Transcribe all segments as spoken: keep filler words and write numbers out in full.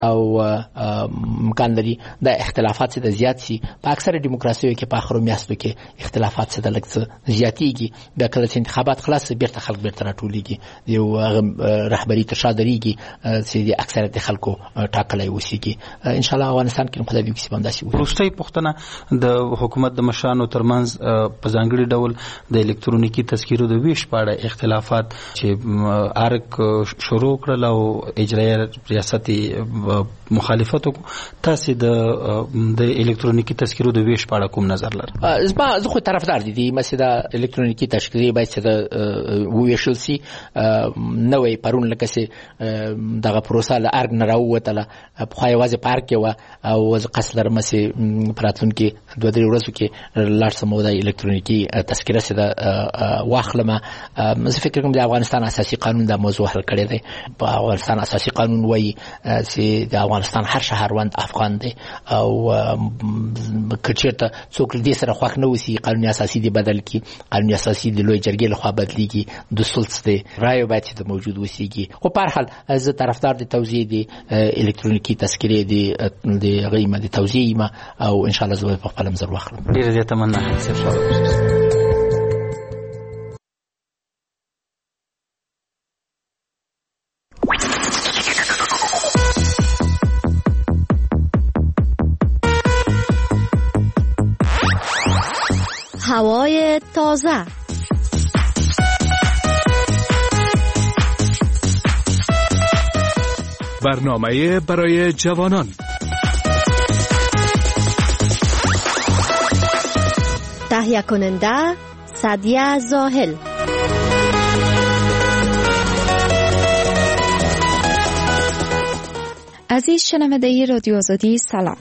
او امکان لري د اختلافات د زیات سي. په اکثره دیموکراسیو کې په اخرو میاشتو کې اختلافات څه د لږ زیاتېږي، بیا کله چې انتخابات خلاص بیرته خلک بیرته راټولېږي، یو رهبري تر شا درېږي چې د اکثریت خلکو ټاکلی اوسېږي. ان شاء الله افغانستان کې خدای دې وکړي همداسې وي. وروستۍ پوښتنه د حکومت د مشرانو ترمنځ په ځانګړي ډول د الکترونیکي تذکیرو د ویش په اړه اختلافات چې ارګ شروع کړل او اجرایه ریاست مخالفت وکړو، تاسو د د الکترونیکي تذکیرو د ویش په اړه کوم نظر لرئ؟ زما زه خو طرفدار دي مثلا د الکترونیکي تذکیرې باید چې د وویشل سي. نوې پرون لکه چې دغه پروسه له ارګ نه راووتله، پخوا یوازې په ارګ کې وه او زه قصد لرم چې په راتلونکي دوه درې ورځو کې لاړ شم او د الکترونیکي تذکیره چې ده واخلم. زه فکر کوم د افغانستان اساسي قانون دا موضوع حل کړی دی. په افغانستان اساسي قانون وایي چې د افغانستان هر شهروند افغان دی او که چېرته څوک له دې سره خوښ نه اوسي قانون اساسي دی بدل کړي، قانون اساسي د لوی جرګې لخوا بدلېږي، د سلس دی رایو باید چې د موجود اوسېږي. خو په هر حال زه طرفدار د توزیع د الکترونیکي تذکیرې د هغې یم د توزیع یم او انشاءالله زه به په خپله مزر واخلم. ډېره زیاته مننه صاحب شاوخ. هوای تازه، برنامه برای جوانان. تهیه کننده سعدیه زاهل. عزیز شنونده رادیو آزادی، سلام.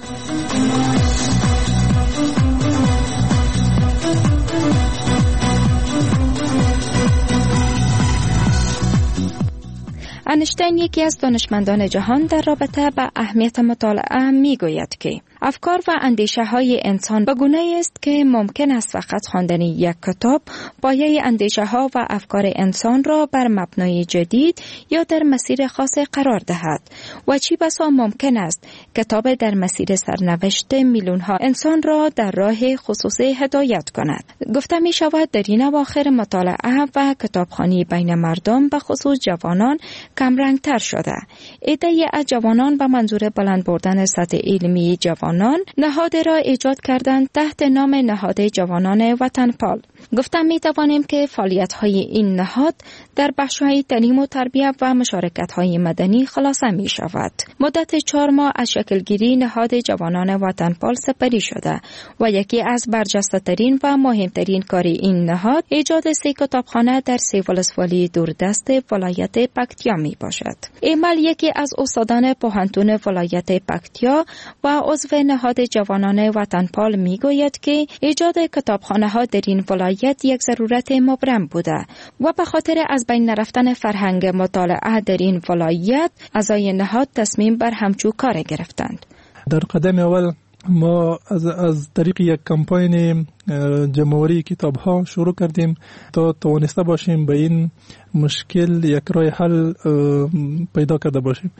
انشتین یکی از دانشمندان جهان در رابطه با اهمیت مطالعه میگوید که افکار و اندیشه های انسان به گونه است که ممکن است فقط خواندن یک کتاب پایه اندیشه ها و افکار انسان را بر مبنای جدید یا در مسیر خاص قرار دهد و چی بسا ممکن است کتاب در مسیر سرنوشت میلیون ها انسان را در راه خصوصی هدایت کند. گفته می شود در این اواخر مطالعه و کتابخوانی بین مردم به خصوص جوانان کمرنگ تر شده. عده‌ای از جوانان به منظور بلند بردن سطح علمی جوانان نهاد را ایجاد کردند تحت نام نهاد جوانان وطنپال. گفتم می توانیم که فعالیت های این نهاد در بخش های تعلیم و تربیت و مشارکت های مدنی خلاصه می شود. مدت چهار ماه از شکلگیری نهاد جوانان وطنپال سپری شده و یکی از برجسته ترین و مهمترین کار این نهاد ایجاد سه کتابخانه در سه ولسوالی دوردست ولایت پکتیا می باشد. ایمل یکی از استادان پوهنتون ولایت پکتیا و عضو نهاد جوانان وطنپال می گوید که ایجاد کتابخانه ها در این ولایت یک ضرورت مبرم بوده و به خاطر از بین نرفتن فرهنگ مطالعه در این ولایت اعضای نهاد تصمیم بر همچو کار گرفتند. در قدم اول ما از از طریق یک کمپاین جمعوری کتاب ها شروع کردیم تا توانسته باشیم به این مشکل یک راه حل پیدا کرده باشیم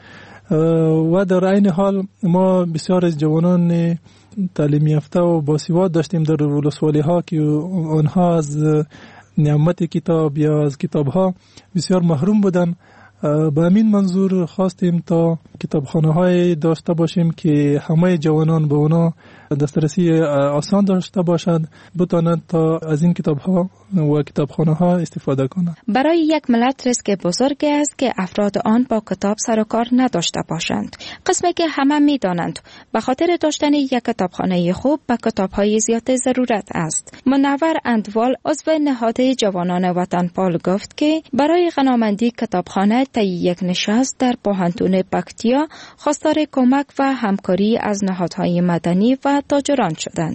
و در عین حال ما بسیار از جوانان تعلیم یافته و باسواد داشتیم در ولسوالی ها که آنها از نعمت کتاب یا از کتاب ها بسیار محروم بودن. به همین منظور خواستیم تا کتابخانه های داشته باشیم که همه جوانان به اونا دسترسی آسان داشته باشد، بتوانند تا از این کتاب ها و کتابخانه ها استفاده کنند. برای یک ملت ریسک بزرگ است که افراد آن با کتاب سر و کار نداشته باشند. قسمی که همه می دانند به خاطر داشتن یک کتابخانه خوب به کتاب های زیاد ضرورت است. منور اندوال عضو نهاد جوانان وطنپال گفت که برای غنامندی کتابخانه طی یک نشست در پوهنتون پکتیا خواستار کمک و همکاری از نهادهای مدنی و تاجران شدند.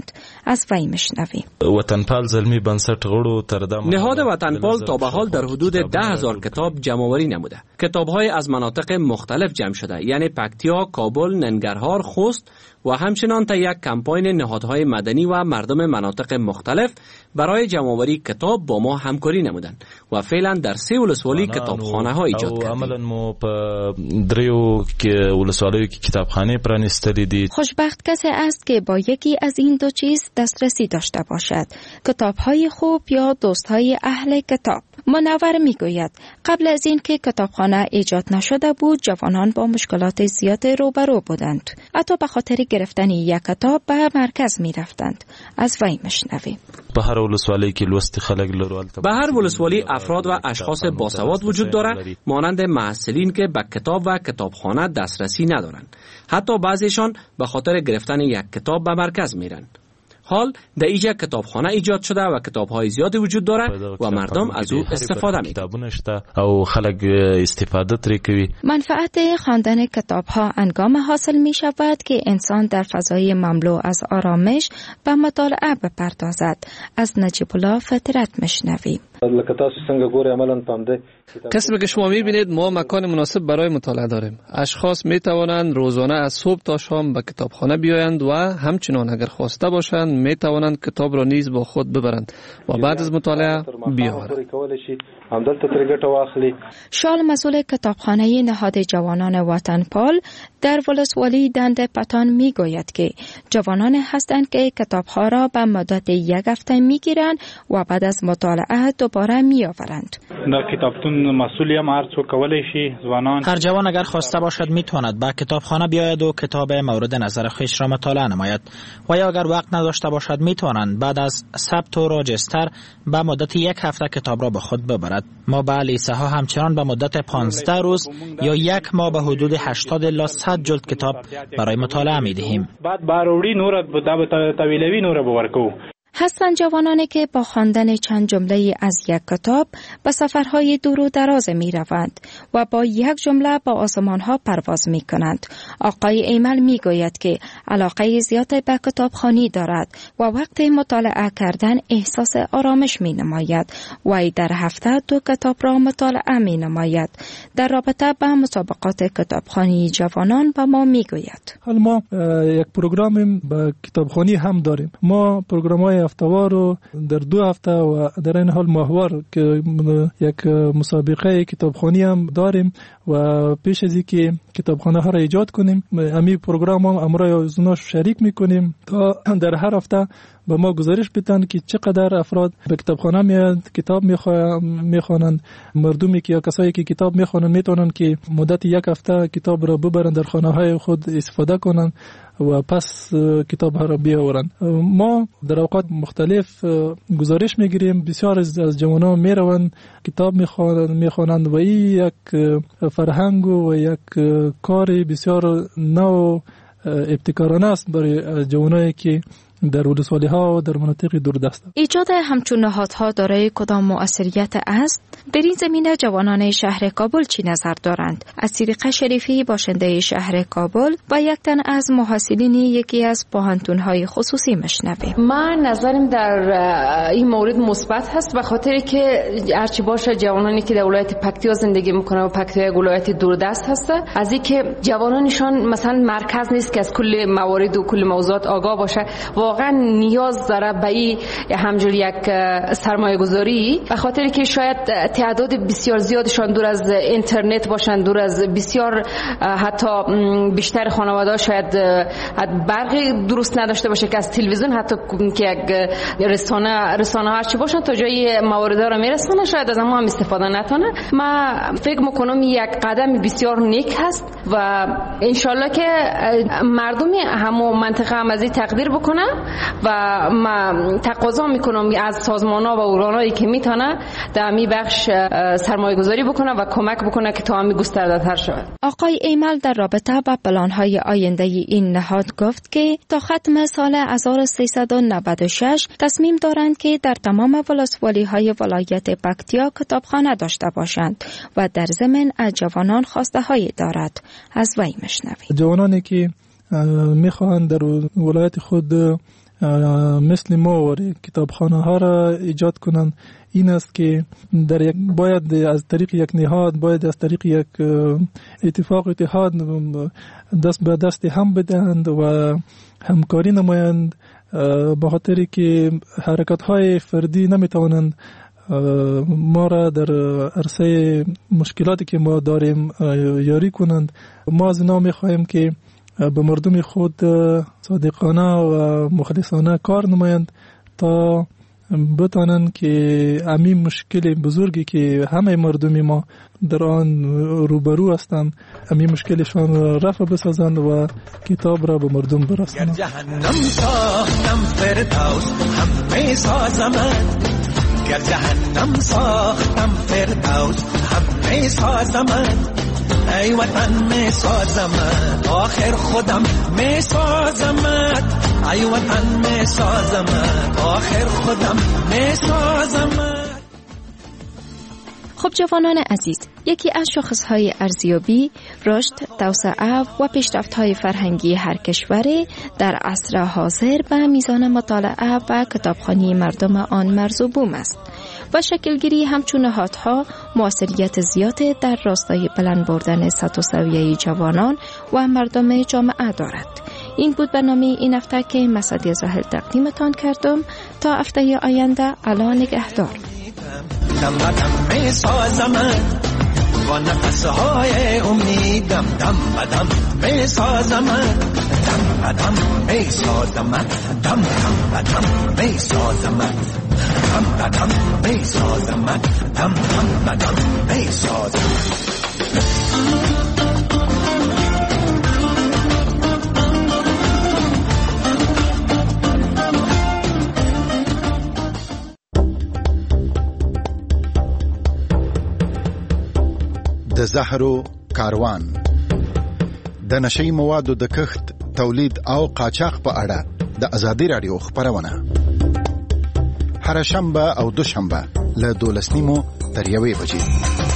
از وی مشنویم. وطنپال زلمی بنسټ غړو تر دم نهاد وطنپال تا به حال در حدود ده هزار کتاب جمع‌آوری نموده. کتاب‌های از مناطق مختلف جمع شده، یعنی پکتیا، کابل، ننگرهار، خوست و همچنان تا یک کمپاین نهادهای مدنی و مردم مناطق مختلف برای جمع‌آوری کتاب با ما همکاری نمودند و فعلا در سه ولسوالی کتابخانه ها ایجاد کردیم. عملاً مو په دریو کې ولسوالیو کې کتابخانه پرانستلې دي. خوشبخت کسی است که با یکی از این دو چیز دسترسی داشته باشد، کتاب‌های خوب یا دوست‌های اهل کتاب. منور میگوید قبل از این که کتابخانه ایجاد نشده بود جوانان با مشکلات زیاد روبرو بودند، حتی به خاطر گرفتن یک کتاب به مرکز می رفتند. از وی مشنویم. به هر ولسوالی کې لوست خلک لرو به هر ولسوالی افراد و اشخاص باسواد وجود دارد، مانند محصلین که به کتاب و کتابخانه دسترسی ندارند. حتی بعضیشان به خاطر گرفتن یک کتاب به مرکز میرند. حال در اینجا کتابخانه ایجاد شده و کتاب‌های زیادی وجود دارد و مردم از او استفاده می‌کنند. او خلک استفاده تری کوي. منفعت خواندن کتاب‌ها انگام حاصل می‌شود که انسان در فضای مملو از آرامش به مطالعه بپردازد. از نجیب الله فطرت مشنویم. کسب که شما می‌بینید ما مکان مناسب برای مطالعه داریم. اشخاص می‌توانند روزانه از صبح تا شام به کتابخانه بیایند و همچنان اگر خواسته باشند می توانند کتاب را نیز با خود ببرند و بعد از مطالعه بیاورند. شال مسئول کتابخانه نهاد جوانان وطنپال در ولسوالی دنده پتان می گوید که جوانان هستند که کتابها را به مدت یک هفته می گیرند و بعد از مطالعه دوباره می آورند. هر جوان اگر خواسته باشد می تواند به کتابخانه بیاید و کتاب مورد نظر خویش را مطالعه نماید و یا اگر وقت نداشته باشد می توانند بعد از ثبت و راجستر به مدت یک هفته کتاب را به خود ببرد. ما به لیسه ها همچنان به مدت پانزده روز یا یک ماه به حدود هشتاد الی صد جلد کتاب برای مطالعه می دهیم. هستند جوانانی که با خواندن چند جمله از یک کتاب به سفرهای دور و دراز می روند و با یک جمله با آسمان ها پرواز می کنند. آقای ایمل می گوید که علاقه زیاد به کتابخوانی دارد و وقت مطالعه کردن احساس آرامش می نماید و در هفته دو کتاب را مطالعه می نماید. در رابطه با مسابقات کتابخوانی جوانان با ما می گوید. حال ما یک پروگرام با کتابخوانی هم داریم. ما پروگرام های هفته‌وار رو در دو هفته و در این حال ماهوار که یک مسابقه کتابخوانی هم داریم و پیش از اینکه کتابخانه ها را ایجاد کنیم امی پروگرام هم امرای ازناش شریک میکنیم تا در هر هفته به ما گزارش بدن که چقدر افراد به کتابخانه میاد کتاب میخوانند. مردمی که یا کسایی که کتاب میخوانند میتونن که مدت یک هفته کتاب را ببرن در خانه های خود استفاده کنن و پس کتاب ها را بیاورن. ما در اوقات مختلف گزارش میگیریم بسیار از جوانان میروند کتاب میخوانند و این یک فرهنگ و یک کار بسیار نو ابتکارانه است برای جوانایی که در ولسوالی ها و در مناطق دوردست. ایجاد همچون نهادها دارای کدام مؤثریت است؟ در این زمینه جوانان شهر کابل چی نظر دارند؟ از سیرقه شریفی باشنده شهر کابل و یک تن از محصلین یکی از پوهنتون‌های خصوصی مشنویم. من نظرم در این مورد مثبت هست به خاطر که هرچی باشه جوانانی که در ولایت پکتیا زندگی میکنن و پکتیا ولایت دوردست هست از اینکه جوانانشان مثلا مرکز نیست که از کل موارد و کل موضوعات آگاه باشه واقعا نیاز داره به این همجور یک سرمایه گذاری به خاطر که شاید تعداد بسیار زیادشان دور از اینترنت باشند دور از بسیار حتی بیشتر خانواده شاید برق درست نداشته باشه که از تلویزیون حتی که یک رسانه رسانه هر چی باشن تا جای موارد را میرسونه شاید از ما هم استفاده نکنه. من فکر میکنم یک قدم بسیار نیک هست و انشالله که مردم همو منطقه هم از این تقدیر بکنه و من تقاضا میکنم از سازمان‌ها و ارگان‌هایی که میتونه در می بخش سرمایه گذاری بکنه و کمک بکنه که تا همی گسترده‌تر شود. آقای ایمل در رابطه با پلان‌های آینده این نهاد گفت که تا ختم سال هزار و سیصد و نود و شش تصمیم دارند که در تمام ولسوالی‌های ولایت پکتیا کتابخانه داشته باشند و در ضمن از جوانان خواسته‌هایی دارد. از وی مشنویم. جوانانی که میخواهند در ولایت خود مثل ما و کتابخانه ها را ایجاد کنند این است که در یک باید از طریق یک نهاد، باید از طریق یک اتفاق اتحاد دست به دست هم بدهند و همکاری نمایند، به خاطر که حرکت های فردی نمیتوانند ما را در عرصه مشکلاتی که ما داریم یاری کنند. ما از اینا میخواهیم که به مردم خود صادقانه و مخلصانه کار نمایند تا بتانند که همین مشکل بزرگی که همه مردم ما در آن روبرو هستند همین مشکلشان را رفع بسازند و کتاب را به مردم برسانند. جهنم ساختم فردوس همه سازمت، گر جهنم ساختم فردوس همه سازمت، ای وطن می سازمت آخر خودم می سازمت، ای وطن می سازمت آخر خودم می سازمت. خب جوانان عزیز، یکی از شاخصهای ارزیابی رشد، توسعه و پیشرفت‌های فرهنگی هر کشوری در عصر حاضر به میزان مطالعه و کتابخوانی مردم آن مرز بوم است و شکلگیری همچون نهادها موثریت زیاده در راستای بلند بردن سطح و سویه جوانان و مردم جامعه دارد. این بود برنامه این هفته که مسعدی زاهل تقدیمتان کردم. تا هفته آینده الا نگهدار. دم بدم می سازمت با نفسهای امیدم، دم بدم می سازمت، دم بدم می سازمت، دم دم بدم می سازمت، دم بدم می سازمت، دم دم بدم می سازمت. د زهرو کاروان د نشئی موادو د کښت، تولید او قاچاق په اړه د ازادي رادیو خبرونه هر شنبه او دوشنبه له دولس نیمو تر یوې بجې